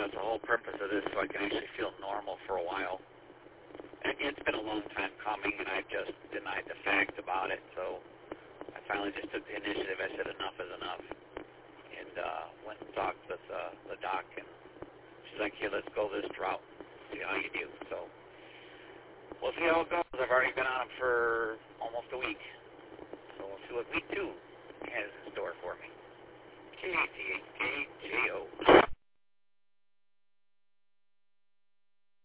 That's the whole purpose of this, so I can actually feel normal for a while. And it's been a long time coming, and I've just denied the fact about it. So I finally just took the initiative. I said enough is enough, and went and talked with the doc, and she's like, "Hey, let's go this route. See how you do." So we'll see how it goes. I've already been on them for almost a week, so we'll see what week 2 has in store for me. KTHO.